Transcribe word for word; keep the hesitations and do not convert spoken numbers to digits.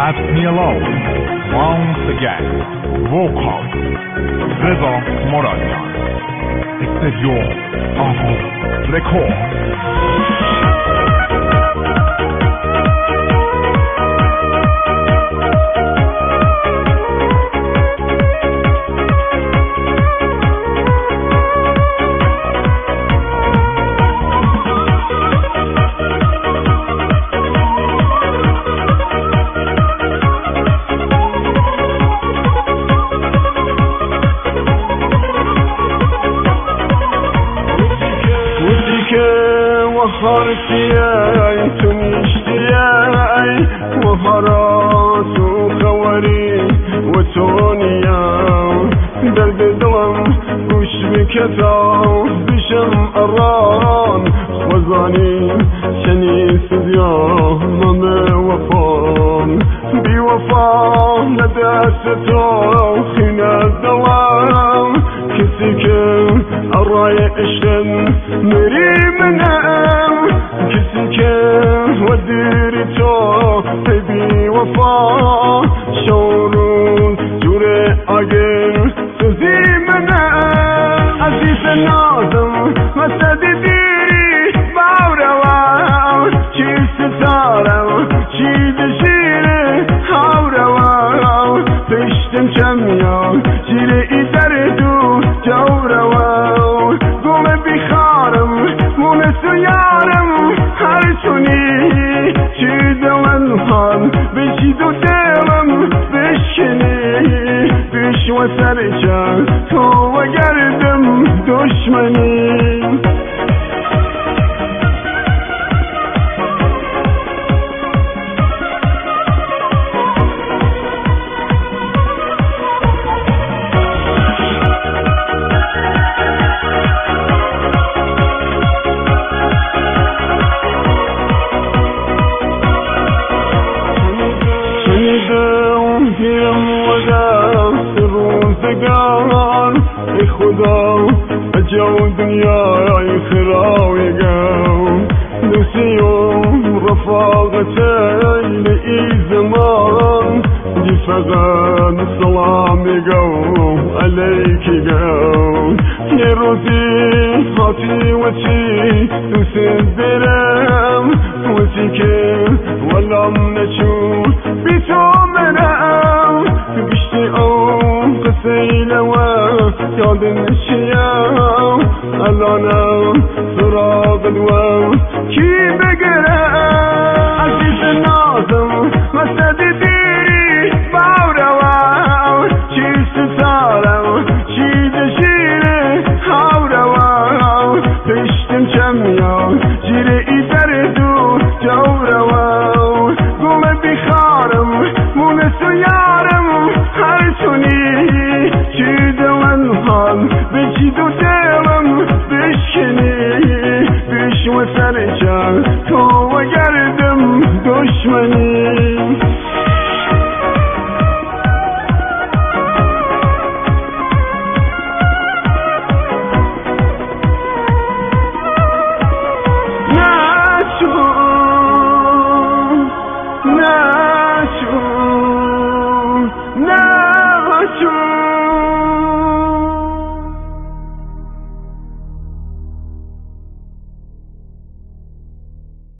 Pass me alone. Once again, vocal رضا مرادیان. استدیو آهو رکورد. وخارتياي تنشتياي وهرات وخوري وتونيا درد دلم وش بكتاو بشم أران وزاني شني سديا ضم وفان بوفا نداستو خنا الدوام كسك الراي اشن مريمنا كسك وديرتو تبي وفا شورون جوري اجر تزيمنا عزيز الناظم مسدديري باوروا شي ستارة شي دشيري هاوروا تشتم شميا شيري دردو جوروا قوم بخارم مونس يارم هرشوني شي دلن خان بشي دو دلم بشني بش وسرشا تو وگردم دشمنی ای خدا اجاو دنیای خراوی گاو نسیم رفاقتین ای زمان دی فقط سلامی گاو علیکی گاو یه روزی خاطی و چی دوست برم و چی که ولم نچو بی تو منم بشتی او قسیلوا یاد نشیام الانم سراغ الواو کی بگرم عزیز نازم مسد دیری باوروا چی ستارم چی دشیره هاوروا پشتم چمیام جیره ای دردو جوروا گم بخارم مونس یارم هرچونی چی دلن خان بچی دو دلم بشکنی بش و سرشان تو و گردم دشمنی